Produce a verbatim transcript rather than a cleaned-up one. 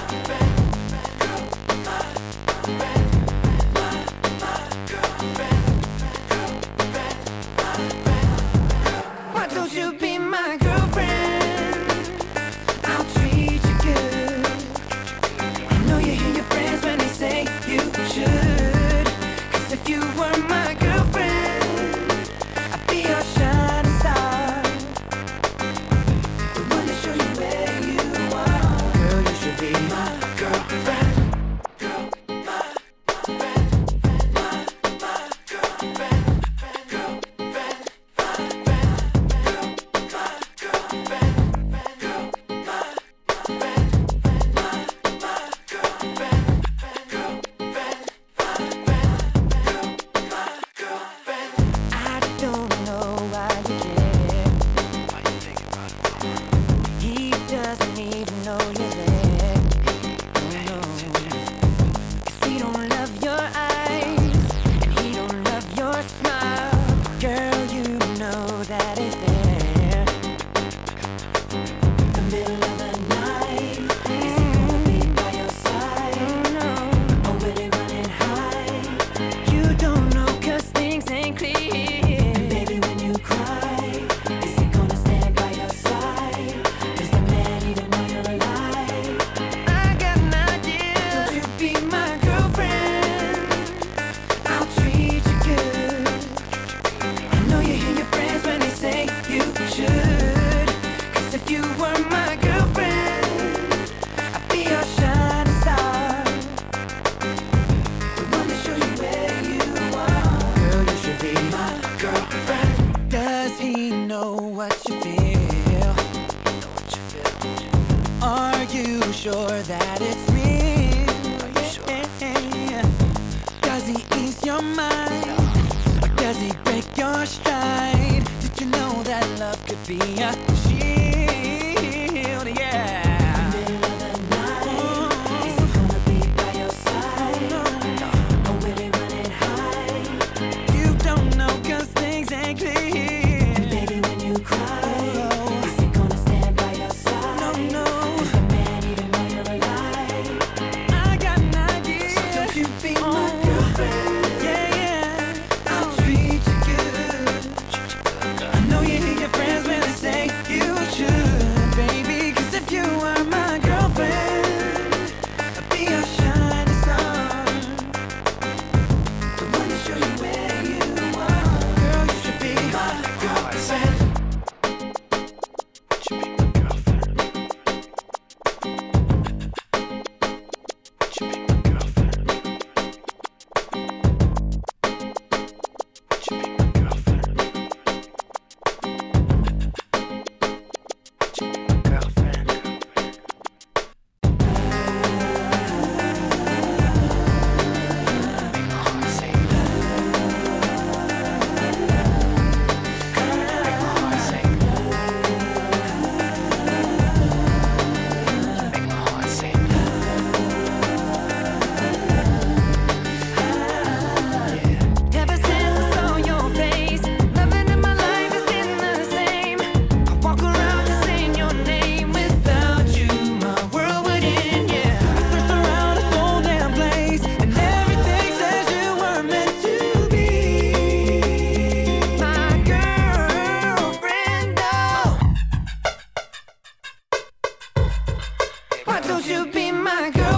Why don't you be my girlfriend? I'll treat you good. I know you hear your friends when they say you should. Cause if you were my girlfriend, I'd be your shining star, the one to show you where you are. Girl, you should be my girlfriend. Girl, my, my friend, my, my girlfriend. Sure that it's real? Are you sure? Does he ease your mind, or does he break your stride? Did you know that love could be a shield? Yeah. Why don't you be my girl?